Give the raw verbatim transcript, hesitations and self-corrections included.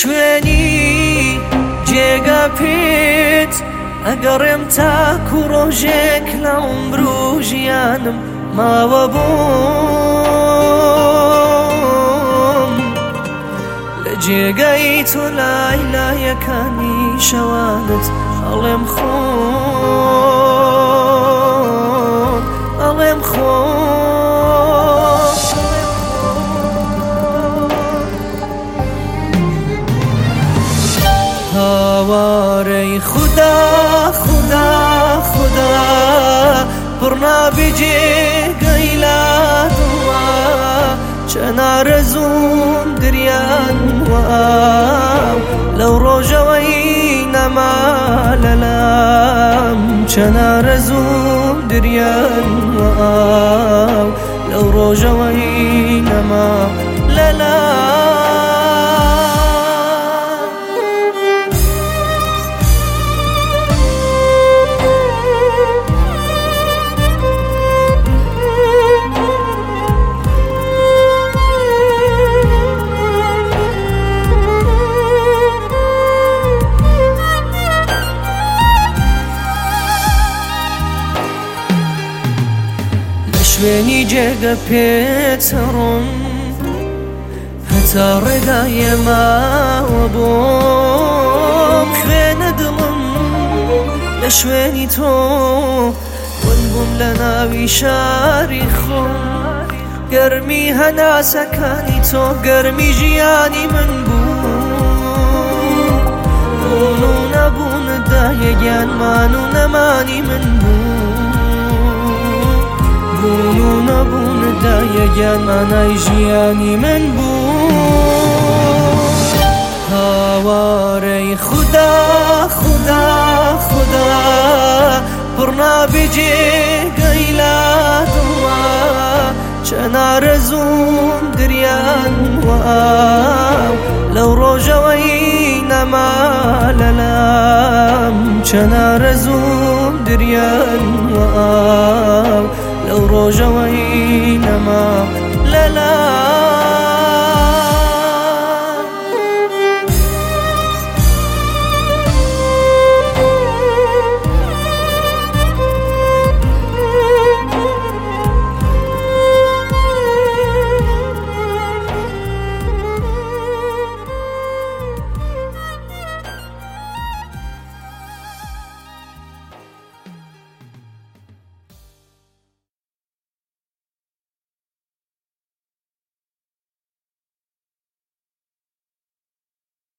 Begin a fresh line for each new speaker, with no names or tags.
شوێنی جێگە پێت ئەگەڕێم تاکو ڕۆژێک لەعومر و ژیانم ماوە بووم لە جێگەی تۆ لای لایەکانی شەوانت ئەڵێم خۆم ئەڵێم خۆم هاوارەی خودا خودا خودا پڕنابی جێگەی لادووە چەند ئارەزووم دریان وە لەو ڕۆژەوەی نەما لەلام چەند ئارەزووم دریان وە لەو ڕۆژەوەی نەما لەلام شوێنی جێگە پێت ڕۆم هەتا ڕێگای ماوە بۆم خوێنە دڵم لە شوێنی تۆ ون بووم لە ناوی شاری خۆم گەرمی هەناسەکانی تۆ گەرمی ژیانی من بوو بوون و نەبووندا یەکیانمان و نەمانی من بوو بوون و نەبووندا یەکیانمانای ژیانی من بوو هاوارەی خودا خودا خودا پڕنابی جێگەی لادووە چەند ئارەزووم دریان وە لەو ڕۆژەوەی نەما لەلام چەند ئارەزووم دریان وە لەو ڕۆژەوەی نەما لەلام